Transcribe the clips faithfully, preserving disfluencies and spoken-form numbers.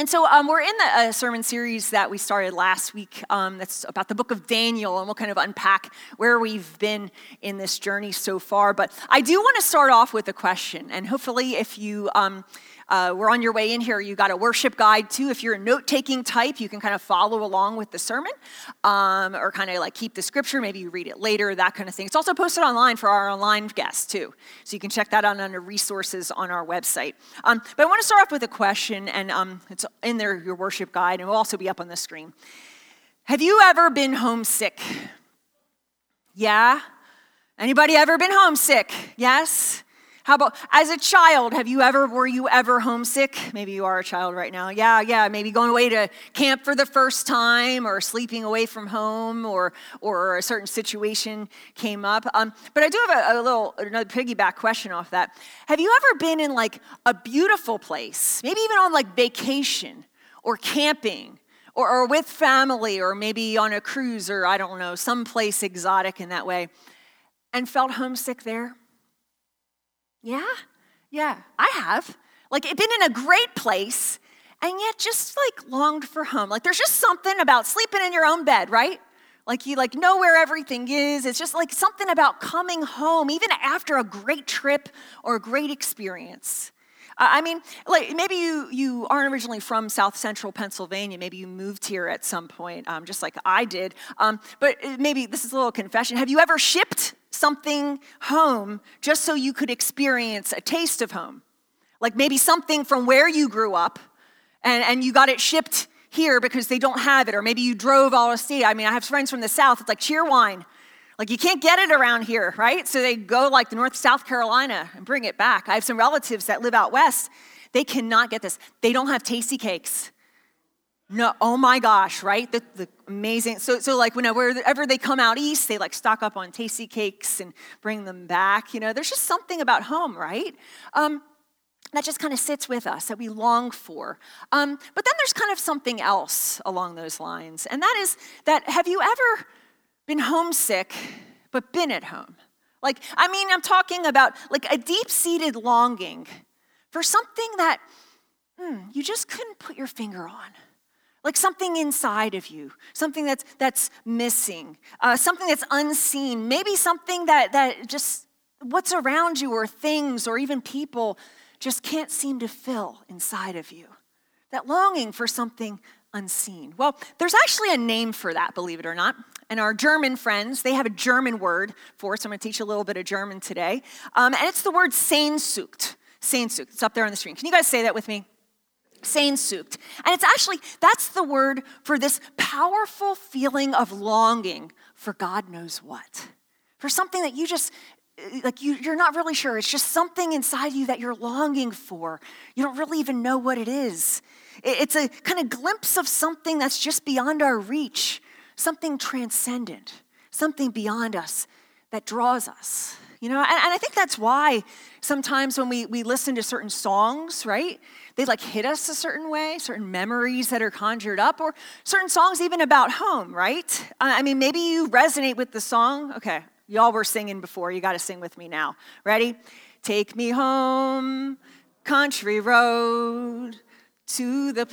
And so um, we're in the uh, sermon series that we started last week um, that's about the book of Daniel, and we'll kind of unpack where we've been in this journey so far. But I do want to start off with a question, and hopefully if you um, uh, were on your way in here, you got a worship guide too. If you're a note-taking type, you can kind of follow along with the sermon um, or kind of like keep the scripture. Maybe you read it later, that kind of thing. It's also posted online for our online guests too, so you can check that out under resources on our website. Um, but I want to start off with a question, and um, it's in there, your worship guide, and will also be up on the screen. Have you ever been homesick? Yeah? Anybody ever been homesick? Yes? How about, as a child, have you ever, were you ever homesick? Maybe you are a child right now. Yeah, yeah, maybe going away to camp for the first time, or sleeping away from home, or or a certain situation came up. Um, but I do have a, a little, another piggyback question off that. Have you ever been in like a beautiful place, maybe even on like vacation, or camping, or, or with family, or maybe on a cruise, or I don't know, someplace exotic in that way, and felt homesick there? Yeah, yeah, I have. Like, been in a great place, and yet just like longed for home. Like, there's just something about sleeping in your own bed, right? Like, you like know where everything is. It's just like something about coming home, even after a great trip or a great experience. Uh, I mean, like maybe you you aren't originally from South Central Pennsylvania. Maybe you moved here at some point, um, just like I did. Um, but maybe this is a little confession. Have you ever shipped something home just so you could experience a taste of home? Like maybe something from where you grew up, and, and you got it shipped here because they don't have it. Or maybe you drove all the state. I mean, I have friends from the South. It's like Cheerwine. Like you can't get it around here, right? So they go like to North South Carolina and bring it back. I have some relatives that live out west. They cannot get this. They don't have Tasty Cakes. No, oh my gosh, right? The, the amazing. So, so like whenever they come out east, they like stock up on Tasty Cakes and bring them back. You know, there's just something about home, right? Um, that just kind of sits with us, that we long for. Um, but then there's kind of something else along those lines. And that is that, have you ever been homesick, but been at home? Like, I mean, I'm talking about like a deep-seated longing for something that hmm, you just couldn't put your finger on. Like something inside of you, something that's that's missing, uh, something that's unseen, maybe something that, that just what's around you or things or even people just can't seem to fill inside of you. That longing for something unseen. Well, there's actually a name for that, believe it or not. And our German friends, they have a German word for it, so I'm going to teach you a little bit of German today. Um, and it's the word Sehnsucht. Sehnsucht. It's up there on the screen. Can you guys say that with me? Sehnsucht. And it's actually, that's the word for this powerful feeling of longing for God knows what. For something that you just, like you, you're not really sure. It's just something inside you that you're longing for. You don't really even know what it is. It's a kind of glimpse of something that's just beyond our reach, something transcendent, something beyond us that draws us. You know, and, and I think that's why sometimes when we, we listen to certain songs, right, they like hit us a certain way, certain memories that are conjured up, or certain songs even about home, right? I mean, maybe you resonate with the song. Okay, y'all were singing before. You got to sing with me now. Ready? Take me home, country road, to the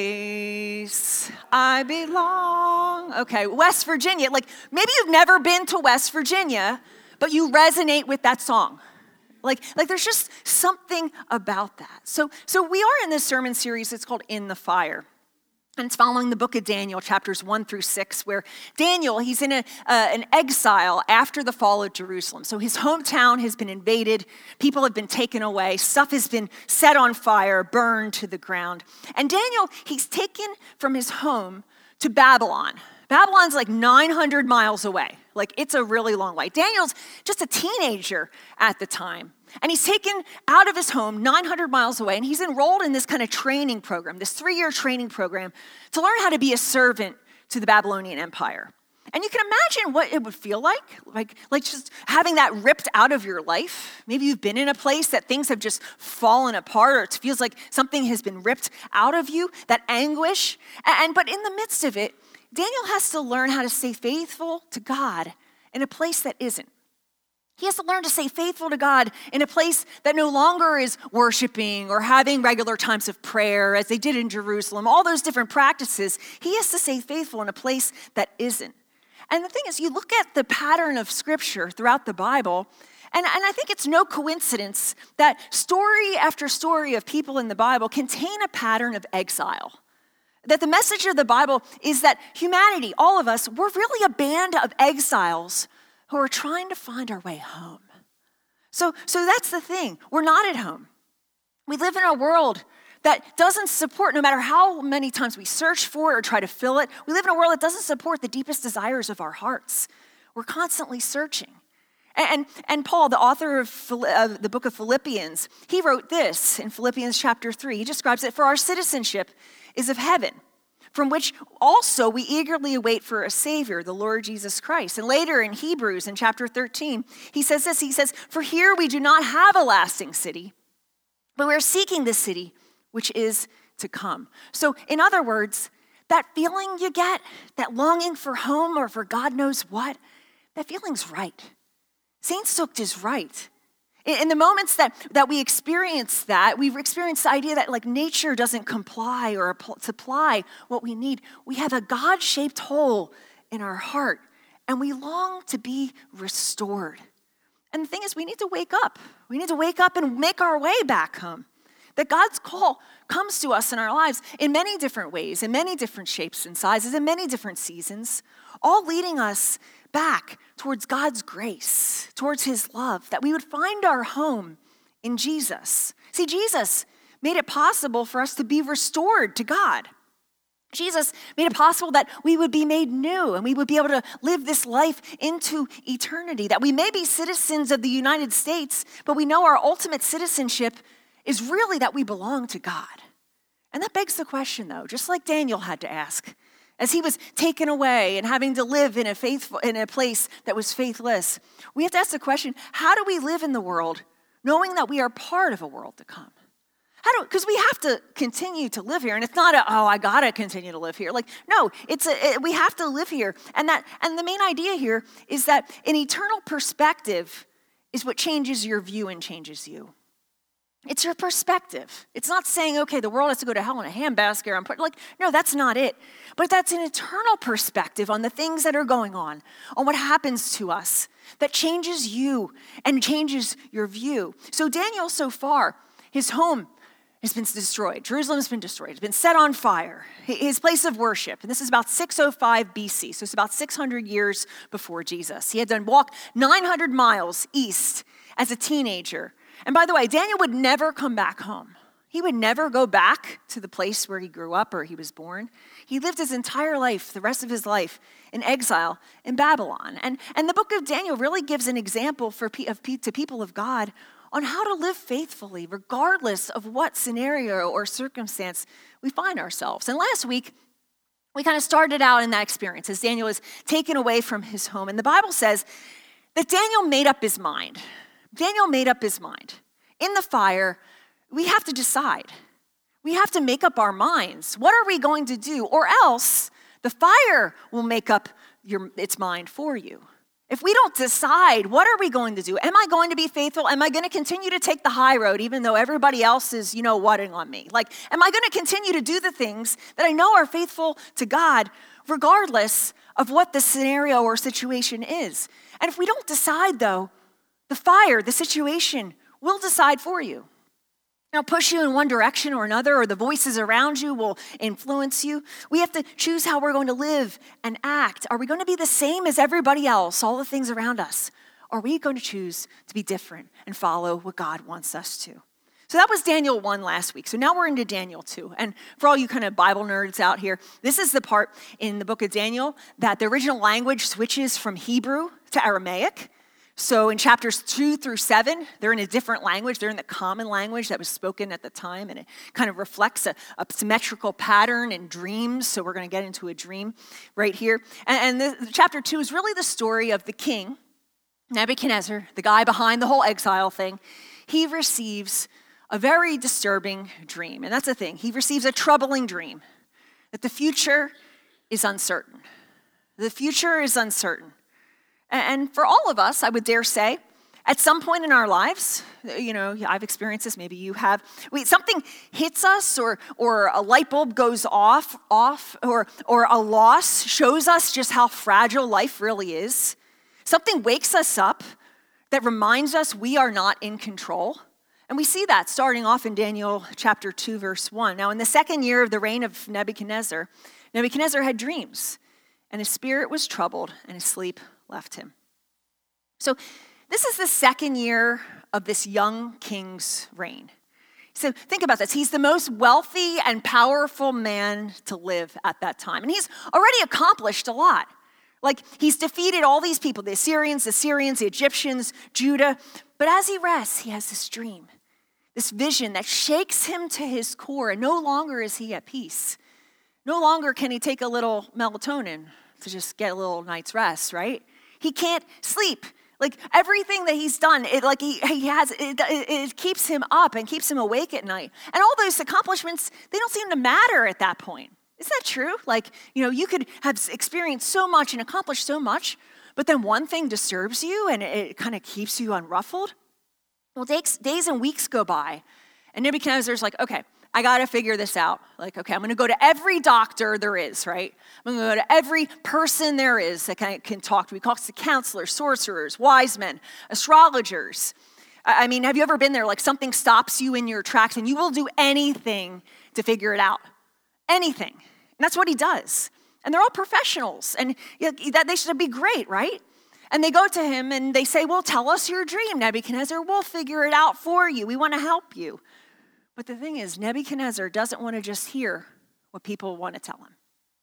place I belong. Okay, West Virginia. Like maybe you've never been to West Virginia, but you resonate with that song. Like, like there's just something about that. So, so we are in this sermon series. It's called In the Fire. And it's following the book of Daniel, chapters one through six, where Daniel, he's in a, uh, an exile after the fall of Jerusalem. So his hometown has been invaded. People have been taken away. Stuff has been set on fire, burned to the ground. And Daniel, he's taken from his home to Babylon. Babylon's like nine hundred miles away. Like, it's a really long way. Daniel's just a teenager at the time. And he's taken out of his home nine hundred miles away, and he's enrolled in this kind of training program, this three-year training program to learn how to be a servant to the Babylonian Empire. And you can imagine what it would feel like, like, like just having that ripped out of your life. Maybe you've been in a place that things have just fallen apart, or it feels like something has been ripped out of you, that anguish. And, but in the midst of it, Daniel has to learn how to stay faithful to God in a place that isn't. He has to learn to stay faithful to God in a place that no longer is worshiping or having regular times of prayer as they did in Jerusalem, all those different practices. He has to stay faithful in a place that isn't. And the thing is, you look at the pattern of Scripture throughout the Bible, and, and I think it's no coincidence that story after story of people in the Bible contain a pattern of exile. That the message of the Bible is that humanity, all of us, we're really a band of exiles who are trying to find our way home. So, so that's the thing. We're not at home. We live in a world that doesn't support, no matter how many times we search for it or try to fill it, we live in a world that doesn't support the deepest desires of our hearts. We're constantly searching. And, and, and Paul, the author of, of the book of Philippians, he wrote this in Philippians chapter three. He describes it, for our citizenship is of heaven, from which also we eagerly await for a Savior, the Lord Jesus Christ. And later in Hebrews, in chapter thirteen, he says this, he says, for here we do not have a lasting city, but we're seeking the city which is to come. So in other words, that feeling you get, that longing for home or for God knows what, that feeling's right. Saint Sukt is right. In the moments that, that we experience that, we've experienced the idea that like nature doesn't comply or supply what we need. We have a God-shaped hole in our heart, and we long to be restored. And the thing is, we need to wake up. We need to wake up and make our way back home. That God's call comes to us in our lives in many different ways, in many different shapes and sizes, in many different seasons, all leading us back towards God's grace, towards his love, that we would find our home in Jesus. See, Jesus made it possible for us to be restored to God. Jesus made it possible that we would be made new and we would be able to live this life into eternity, that we may be citizens of the United States, but we know our ultimate citizenship is really that we belong to God. And that begs the question, though, just like Daniel had to ask, as he was taken away and having to live in a faithful in a place that was faithless, we have to ask the question, how do we live in the world knowing that we are part of a world to come? How do, because we have to continue to live here, and it's not a, oh, I gotta continue to live here. Like, no, it's a, it, we have to live here. And that, and the main idea here is that an eternal perspective is what changes your view and changes you. It's your perspective. It's not saying, okay, the world has to go to hell in a handbasket. Or I'm put, like, no, that's not it. But that's an eternal perspective on the things that are going on, on what happens to us, that changes you and changes your view. So Daniel, so far, his home has been destroyed. Jerusalem has been destroyed. It's been set on fire. His place of worship, and this is about six oh five B C, so it's about six hundred years before Jesus. He had done walk nine hundred miles east as a teenager. And by the way, Daniel would never come back home. He would never go back to the place where he grew up or he was born. He lived his entire life, the rest of his life, in exile in Babylon. And, and the book of Daniel really gives an example for of, to people of God on how to live faithfully, regardless of what scenario or circumstance we find ourselves. And last week, we kind of started out in that experience as Daniel was taken away from his home. And the Bible says that Daniel made up his mind. Daniel made up his mind. In the fire, we have to decide. We have to make up our minds. What are we going to do? Or else the fire will make up your, its mind for you. If we don't decide, what are we going to do? Am I going to be faithful? Am I going to continue to take the high road even though everybody else is, you know, whatting on me? Like, am I going to continue to do the things that I know are faithful to God regardless of what the scenario or situation is? And if we don't decide, though, the fire, the situation, will decide for you. It'll push you in one direction or another, or the voices around you will influence you. We have to choose how we're going to live and act. Are we going to be the same as everybody else, all the things around us? Or are we going to choose to be different and follow what God wants us to? So that was Daniel one last week. So now we're into Daniel two. And for all you kind of Bible nerds out here, this is the part in the book of Daniel that the original language switches from Hebrew to Aramaic. So in chapters two through seven, they're in a different language. They're in the common language that was spoken at the time, and it kind of reflects a, a symmetrical pattern in dreams. So we're going to get into a dream right here. And, and the, chapter two is really the story of the king, Nebuchadnezzar, the guy behind the whole exile thing. He receives a very disturbing dream. And that's the thing. He receives a troubling dream that the future is uncertain. The future is uncertain. And for all of us, I would dare say, At some point in our lives, you know, I've experienced this, maybe you have, we, something hits us or or a light bulb goes off, off or, or a loss shows us just how fragile life really is. Something wakes us up that reminds us we are not in control. And we see that starting off in Daniel chapter two, verse one. Now, in the second year of the reign of Nebuchadnezzar, Nebuchadnezzar had dreams, and his spirit was troubled, and his sleep left him. So this is the second year of this young king's reign. So think about this. He's the most wealthy and powerful man to live at that time. And he's already accomplished a lot. Like, he's defeated all these people, the Assyrians, the Syrians, the Egyptians, Judah. But as he rests, he has this dream, this vision that shakes him to his core. And no longer is he at peace. No longer can he take a little melatonin to just get a little night's rest, right? He can't sleep. Like, everything that he's done, it like he, he has, it, it, it keeps him up and keeps him awake at night. And all those accomplishments, they don't seem to matter at that point. Isn't that true? Like, you know, you could have experienced so much and accomplished so much, but then one thing disturbs you and it, it kind of keeps you unruffled. Well, days, days and weeks go by, and Nebuchadnezzar's like, okay, I got to figure this out. Like, okay, I'm going to go to every doctor there is, right? I'm going to go to every person there is that can, can talk to me. He talks to counselors, sorcerers, wise men, astrologers. I, I mean, have you ever been there? Like, something stops you in your tracks and you will do anything to figure it out. Anything. And that's what he does. And they're all professionals. And you know, that they should be great, right? And they go to him and they say, well, tell us your dream, Nebuchadnezzar. We'll figure it out for you. We want to help you. But the thing is, Nebuchadnezzar doesn't want to just hear what people want to tell him.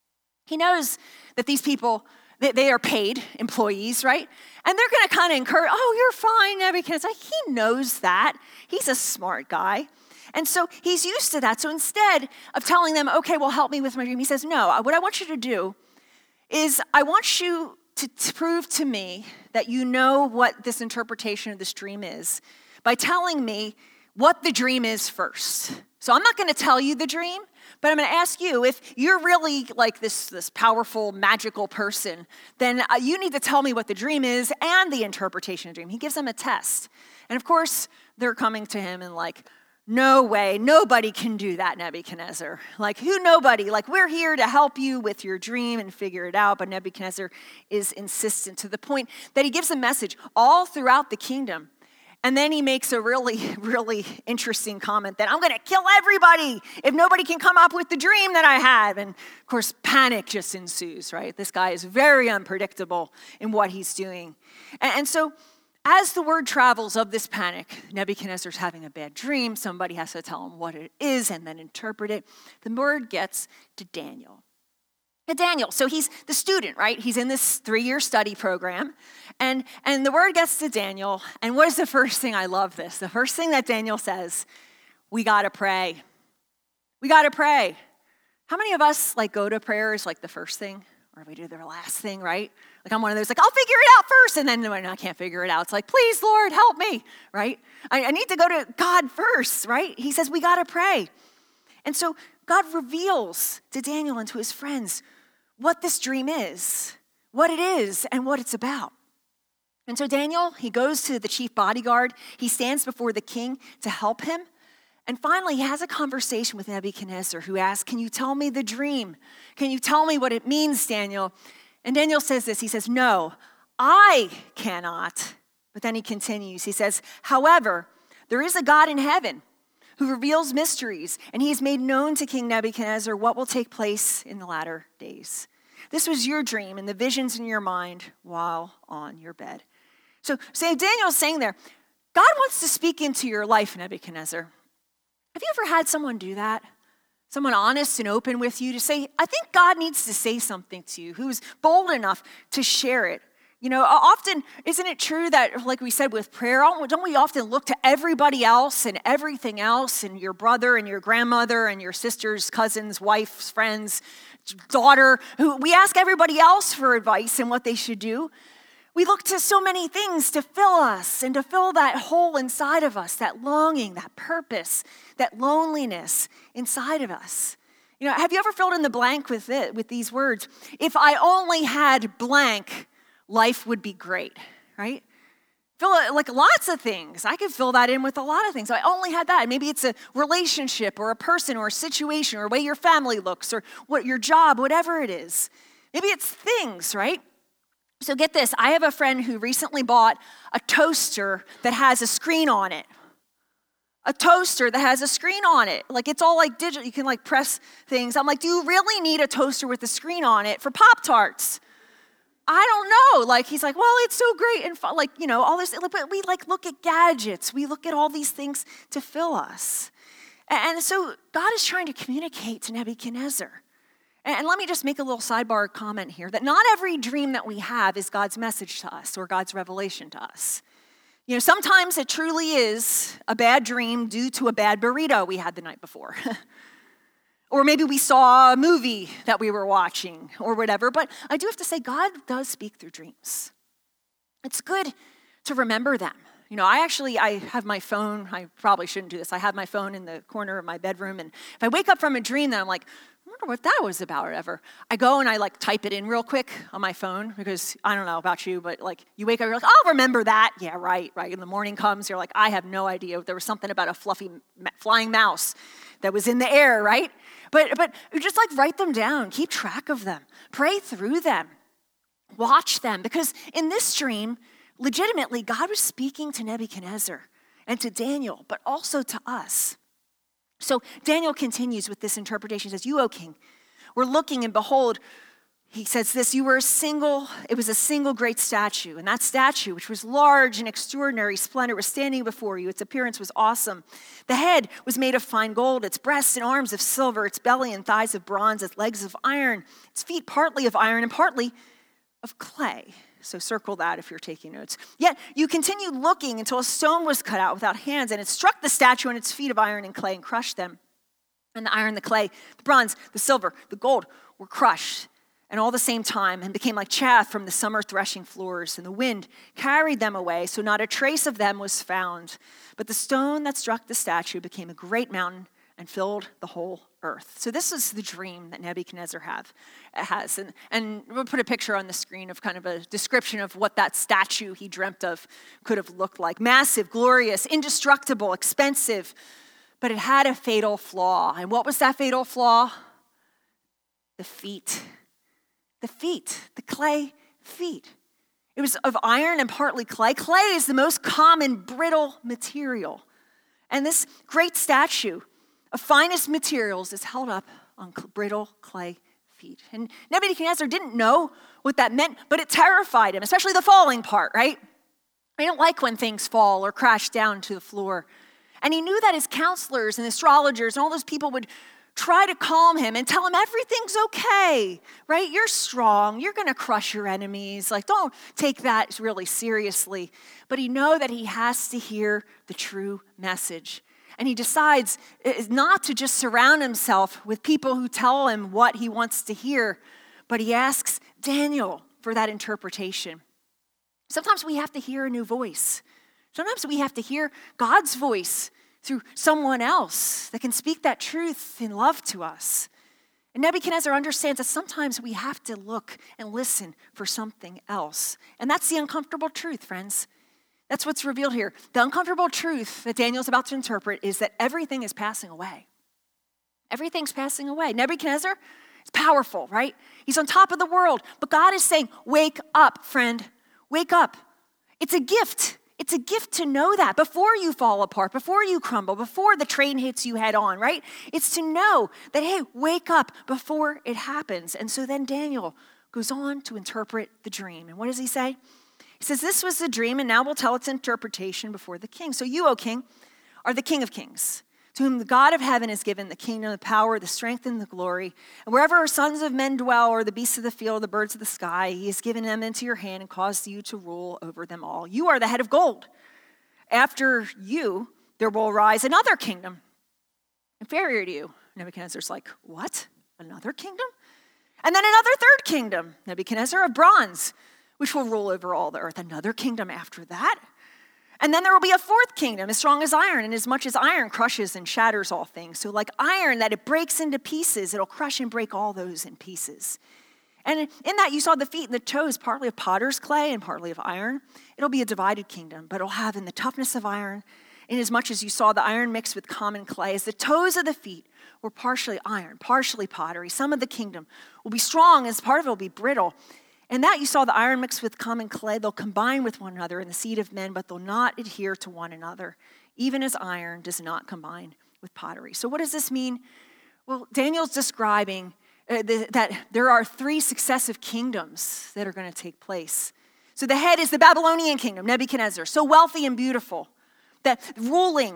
He knows that these people, they, they are paid employees, right? And they're going to kind of encourage, oh, you're fine, Nebuchadnezzar. He knows that. He's a smart guy. And so he's used to that. So instead of telling them, okay, well, help me with my dream, he says, no, what I want you to do is I want you to, to prove to me that you know what this interpretation of this dream is by telling me what the dream is first. So I'm not going to tell you the dream, but I'm going to ask you, if you're really like this, this powerful, magical person, then you need to tell me what the dream is and the interpretation of the dream. He gives them a test. And of course, they're coming to him and like, no way, nobody can do that, Nebuchadnezzar. Like, who, nobody? Like, we're here to help you with your dream and figure it out. But Nebuchadnezzar is insistent to the point that he gives a message all throughout the kingdom. And then he makes a really, really interesting comment that I'm going to kill everybody if nobody can come up with the dream that I have. And of course, panic just ensues, right? This guy is very unpredictable in what he's doing. And, and so as the word travels of this panic, Nebuchadnezzar's having a bad dream. Somebody has to tell him what it is and then interpret it. The word gets to Daniel. To Daniel, so he's the student, right? He's in this three-year study program. And, and the word gets to Daniel. And what is the first thing? I love this. The first thing that Daniel says, we got to pray. We got to pray. How many of us like go to prayer as like the first thing? Or we do the last thing, right? Like I'm one of those, like, I'll figure it out first. And then when I can't figure it out, it's like, please, Lord, help me, right? I, I need to go to God first, right? He says, we got to pray. And so God reveals to Daniel and to his friends what this dream is, what it is, and what it's about. And so Daniel, he goes to the chief bodyguard. He stands before the king to help him. And finally, he has a conversation with Nebuchadnezzar, who asks, can you tell me the dream? Can you tell me what it means, Daniel? And Daniel says this. He says, no, I cannot. But then he continues. He says, however, there is a God in heaven who reveals mysteries, and he has made known to King Nebuchadnezzar what will take place in the latter days. This was your dream and the visions in your mind while on your bed. So, so Daniel's saying there, God wants to speak into your life, Nebuchadnezzar. Have you ever had someone do that? Someone honest and open with you to say, I think God needs to say something to you, who's bold enough to share it. You know, often, isn't it true that, like we said with prayer, don't we often look to everybody else and everything else, and your brother and your grandmother and your sisters, cousins, wives, friends, daughter, who we ask everybody else for advice and what they should do. We look to so many things to fill us and to fill that hole inside of us, that longing, that purpose, that loneliness inside of us. You know, have you ever filled in the blank with it, with these words? If I only had blank, life would be great, right? If Fill it like lots of things. I could fill that in with a lot of things. I only had that. Maybe it's a relationship or a person or a situation or a way your family looks or what your job, whatever it is. Maybe it's things, right? So get this. I have a friend who recently bought a toaster that has a screen on it. A toaster that has a screen on it. Like it's all like digital. You can like press things. I'm like, do you really need a toaster with a screen on it for Pop-Tarts? I don't know. Like, he's like, well, it's so great. And like, you know, all this, but we like look at gadgets. We look at all these things to fill us. And so God is trying to communicate to Nebuchadnezzar. And let me just make a little sidebar comment here that not every dream that we have is God's message to us or God's revelation to us. You know, sometimes it truly is a bad dream due to a bad burrito we had the night before. Or maybe we saw a movie that we were watching or whatever. But I do have to say, God does speak through dreams. It's good to remember them. You know, I actually, I have my phone. I probably shouldn't do this. I have my phone in the corner of my bedroom. And if I wake up from a dream, then I'm like, I wonder what that was about or whatever. I go and I like type it in real quick on my phone because I don't know about you, but like you wake up, you're like, I'll remember that. Yeah, right, right. And the morning comes, you're like, I have no idea. There was something about a fluffy flying mouse that was in the air, right? But but just like write them down, keep track of them, pray through them, watch them. Because in this dream, legitimately, God was speaking to Nebuchadnezzar and to Daniel, but also to us. So Daniel continues with this interpretation. He says, you, O king, were looking, and behold, he says this, you were a single, it was a single great statue. And that statue, which was large and extraordinary splendor, was standing before you. Its appearance was awesome. The head was made of fine gold, its breasts and arms of silver, its belly and thighs of bronze, its legs of iron, its feet partly of iron and partly of clay. So circle that if you're taking notes. Yet you continued looking until a stone was cut out without hands, and it struck the statue on its feet of iron and clay and crushed them. And the iron, the clay, the bronze, the silver, the gold were crushed, and all the same time, and became like chaff from the summer threshing floors, and the wind carried them away, so not a trace of them was found. But the stone that struck the statue became a great mountain and filled the whole earth. So this is the dream that Nebuchadnezzar have, has. And, and we'll put a picture on the screen of kind of a description of what that statue he dreamt of could have looked like. Massive, glorious, indestructible, expensive, but it had a fatal flaw. And what was that fatal flaw? The feet. The feet, the clay feet. It was of iron and partly clay. Clay is the most common brittle material. And this great statue of finest materials is held up on brittle clay feet. And Nebuchadnezzar didn't know what that meant, but it terrified him, especially the falling part, right? He didn't like when things fall or crash down to the floor. And he knew that his counselors and astrologers and all those people would try to calm him and tell him everything's okay, right? You're strong. You're going to crush your enemies. Like, don't take that really seriously. But he knows that he has to hear the true message. And he decides not to just surround himself with people who tell him what he wants to hear, but he asks Daniel for that interpretation. Sometimes we have to hear a new voice. Sometimes we have to hear God's voice through someone else that can speak that truth in love to us. And Nebuchadnezzar understands that sometimes we have to look and listen for something else. And that's the uncomfortable truth, friends. That's what's revealed here. The uncomfortable truth that Daniel's about to interpret is that everything is passing away. Everything's passing away. Nebuchadnezzar is powerful, right? He's on top of the world. But God is saying, wake up, friend. Wake up. It's a gift. It's a gift to know that before you fall apart, before you crumble, before the train hits you head on, right? It's to know that, hey, wake up before it happens. And so then Daniel goes on to interpret the dream. And what does he say? He says, this was the dream, and now we'll tell its interpretation before the king. So you, O king, are the King of kings, to whom the God of heaven has given the kingdom, the power, the strength, and the glory. And wherever sons of men dwell, or the beasts of the field, the birds of the sky, he has given them into your hand and caused you to rule over them all. You are the head of gold. After you, there will arise another kingdom, inferior to you. Nebuchadnezzar's like, what? Another kingdom? And then another third kingdom, Nebuchadnezzar of bronze, which will rule over all the earth. Another kingdom after that. And then there will be a fourth kingdom, as strong as iron, and as much as iron crushes and shatters all things. So like iron that it breaks into pieces, it'll crush and break all those in pieces. And in that you saw the feet and the toes, partly of potter's clay and partly of iron. It'll be a divided kingdom, but it'll have in the toughness of iron, inasmuch as you saw the iron mixed with common clay, as the toes of the feet were partially iron, partially pottery. Some of the kingdom will be strong, as part of it will be brittle. And that you saw the iron mixed with common clay. They'll combine with one another in the seed of men, but they'll not adhere to one another, even as iron does not combine with pottery. So what does this mean? Well, Daniel's describing uh, the, that there are three successive kingdoms that are going to take place. So the head is the Babylonian kingdom, Nebuchadnezzar, so wealthy and beautiful, that ruling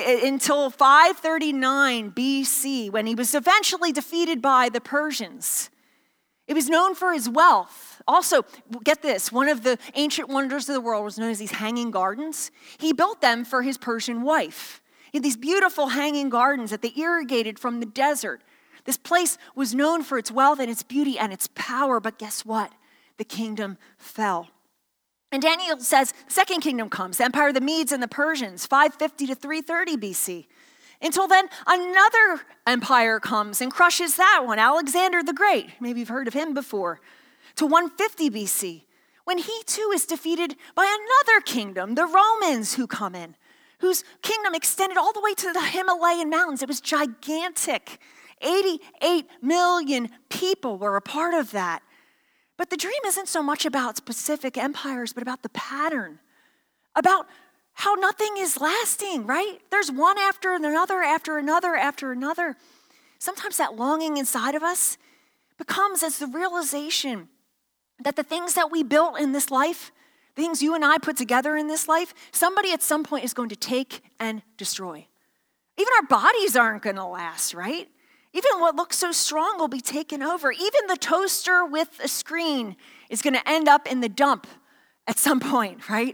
until five thirty-nine B C, when he was eventually defeated by the Persians. It was known for his wealth. Also, get this, one of the ancient wonders of the world was known as these hanging gardens. He built them for his Persian wife. He had these beautiful hanging gardens that they irrigated from the desert. This place was known for its wealth and its beauty and its power, but guess what? The kingdom fell. And Daniel says, the second kingdom comes, the empire of the Medes and the Persians, five fifty to three thirty B C. Until then, another empire comes and crushes that one, Alexander the Great. Maybe you've heard of him before. To one fifty B C, when he too is defeated by another kingdom, the Romans who come in, whose kingdom extended all the way to the Himalayan mountains. It was gigantic. eighty-eight million people were a part of that. But the dream isn't so much about specific empires, but about the pattern, about how nothing is lasting, right? There's one after another, after another, after another. Sometimes that longing inside of us becomes as the realization that the things that we built in this life, the things you and I put together in this life, somebody at some point is going to take and destroy. Even our bodies aren't going to last, right? Even what looks so strong will be taken over. Even the toaster with a screen is going to end up in the dump at some point, right?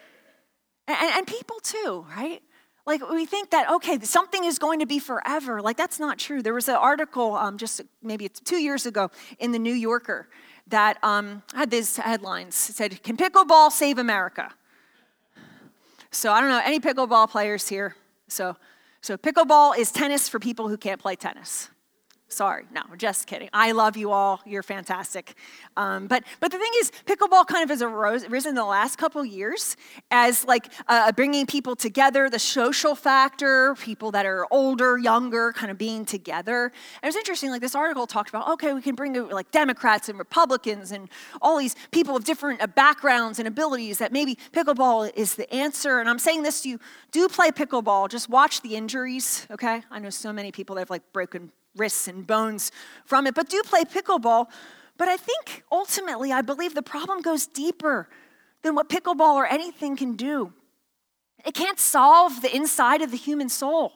And, and people too, right? Like we think that, okay, something is going to be forever. Like that's not true. There was an article um, just maybe two years ago in the New Yorker that um, had these headlines. It said, "Can pickleball save America?" So I don't know, any pickleball players here? So, so pickleball is tennis for people who can't play tennis. Sorry, no, just kidding. I love you all. You're fantastic. Um, but but the thing is, pickleball kind of has arose, arisen in the last couple years as like uh, bringing people together, the social factor, people that are older, younger, kind of being together. And it was interesting, like this article talked about, okay, we can bring like Democrats and Republicans and all these people of different uh, backgrounds and abilities, that maybe pickleball is the answer. And I'm saying this to you, do play pickleball. Just watch the injuries, okay? I know so many people that have like broken wrists and bones from it, but do play pickleball. But I think ultimately, I believe the problem goes deeper than what pickleball or anything can do. It can't solve the inside of the human soul.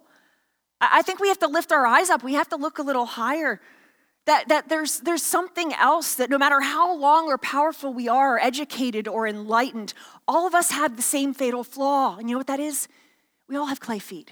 I think we have to lift our eyes up. We have to look a little higher. That, that there's, there's something else, that no matter how long or powerful we are, or educated or enlightened, all of us have the same fatal flaw. And you know what that is? We all have clay feet.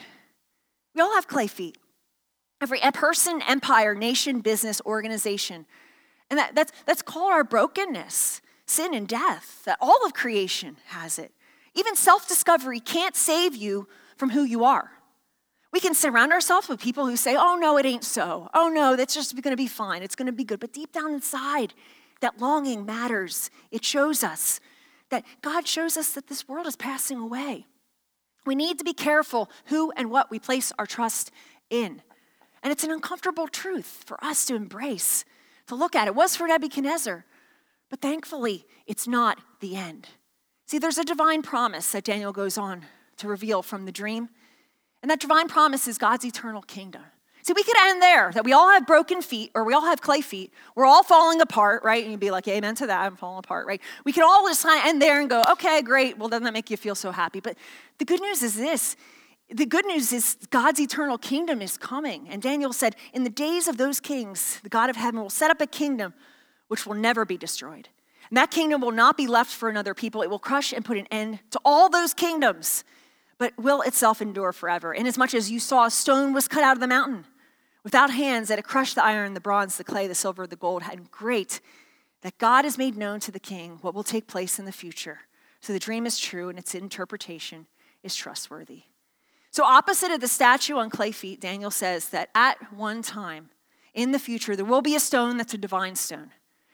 We all have clay feet. Every person, empire, nation, business, organization. And that, that's, that's called our brokenness, sin and death. That all of creation has it. Even self-discovery can't save you from who you are. We can surround ourselves with people who say, oh no, it ain't so. Oh no, that's just gonna be fine. It's gonna be good. But deep down inside, that longing matters. It shows us that God shows us that this world is passing away. We need to be careful who and what we place our trust in. And it's an uncomfortable truth for us to embrace, to look at. It was for Nebuchadnezzar, but thankfully, it's not the end. See, there's a divine promise that Daniel goes on to reveal from the dream, and that divine promise is God's eternal kingdom. See, we could end there, that we all have broken feet, or we all have clay feet. We're all falling apart, right? And you'd be like, amen to that, I'm falling apart, right? We can all just kind of end there and go, okay, great, well, doesn't that make you feel so happy? But the good news is this. The good news is God's eternal kingdom is coming. And Daniel said, in the days of those kings, the God of heaven will set up a kingdom which will never be destroyed. And that kingdom will not be left for another people. It will crush and put an end to all those kingdoms, but will itself endure forever. Inasmuch as you saw a stone was cut out of the mountain without hands, that it crushed the iron, the bronze, the clay, the silver, the gold, and great that God has made known to the king what will take place in the future. So the dream is true and its interpretation is trustworthy. So opposite of the statue on clay feet, Daniel says that at one time in the future, there will be a stone that's a divine stone.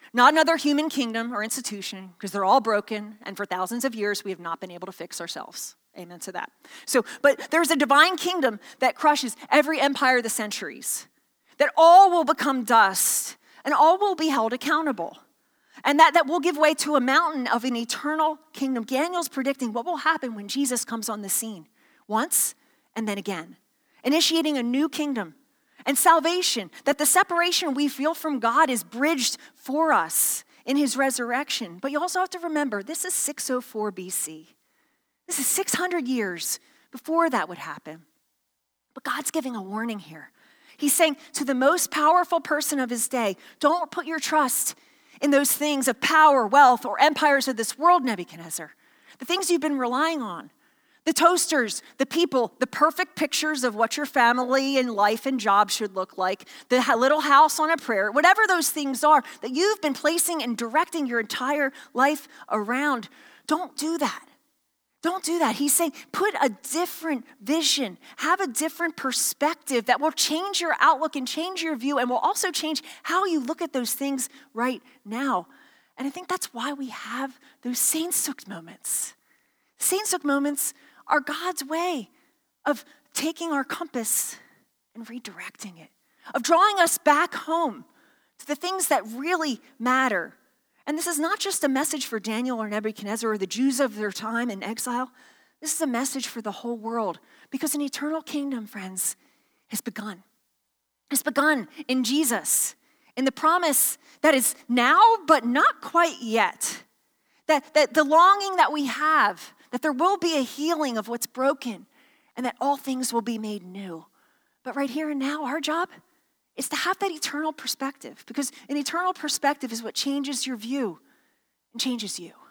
Not another human kingdom or institution, because they're all broken, and for thousands of years we have not been able to fix ourselves. Amen to that. So, but there's a divine kingdom that crushes every empire of the centuries, that all will become dust, and all will be held accountable. And that, that will give way to a mountain of an eternal kingdom. Daniel's predicting what will happen when Jesus comes on the scene, once and then again, initiating a new kingdom and salvation, that the separation we feel from God is bridged for us in his resurrection. But you also have to remember, this is six oh four B C. This is six hundred years before that would happen. But God's giving a warning here. He's saying to the most powerful person of his day, don't put your trust in those things of power, wealth, or empires of this world, Nebuchadnezzar. The things you've been relying on. The toasters, the people, the perfect pictures of what your family and life and job should look like, the little house on a prayer, whatever those things are that you've been placing and directing your entire life around. Don't do that. Don't do that. He's saying put a different vision, have a different perspective that will change your outlook and change your view and will also change how you look at those things right now. And I think that's why we have those Sehnsucht moments. Sehnsucht moments are God's way of taking our compass and redirecting it, of drawing us back home to the things that really matter. And this is not just a message for Daniel or Nebuchadnezzar or the Jews of their time in exile. This is a message for the whole world because an eternal kingdom, friends, has begun. It's begun in Jesus, in the promise that is now, but not quite yet. That, that the longing that we have, that there will be a healing of what's broken and that all things will be made new. But right here and now, our job is to have that eternal perspective, because an eternal perspective is what changes your view and changes you.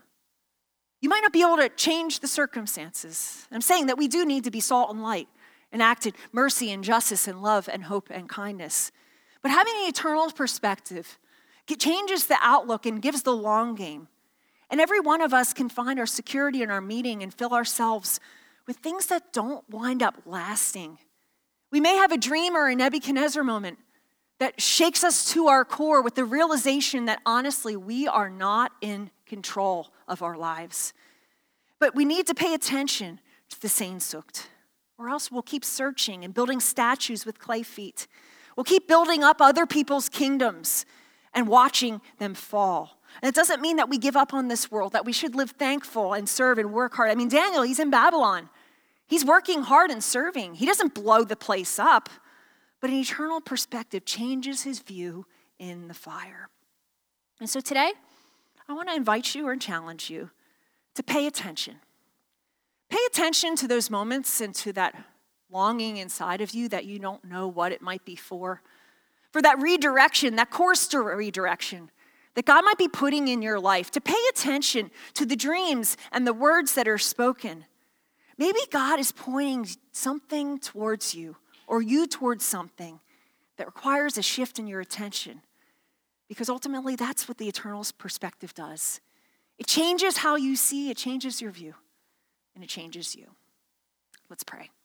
You might not be able to change the circumstances. I'm saying that we do need to be salt and light and act in mercy and justice and love and hope and kindness. But having an eternal perspective changes the outlook and gives the long game. And every one of us can find our security in our meeting and fill ourselves with things that don't wind up lasting. We may have a dream or a Nebuchadnezzar moment that shakes us to our core with the realization that honestly, we are not in control of our lives. But we need to pay attention to the Sehnsucht, or else we'll keep searching and building statues with clay feet. We'll keep building up other people's kingdoms and watching them fall. And it doesn't mean that we give up on this world, that we should live thankful and serve and work hard. I mean, Daniel, he's in Babylon. He's working hard and serving. He doesn't blow the place up. But an eternal perspective changes his view in the fire. And so today, I want to invite you or challenge you to pay attention. Pay attention to those moments and to that longing inside of you that you don't know what it might be for. For that redirection, that course to redirection that God might be putting in your life. To pay attention to the dreams and the words that are spoken. Maybe God is pointing something towards you, or you towards something that requires a shift in your attention. Because ultimately, that's what the eternal perspective does. It changes how you see, it changes your view, and it changes you. Let's pray.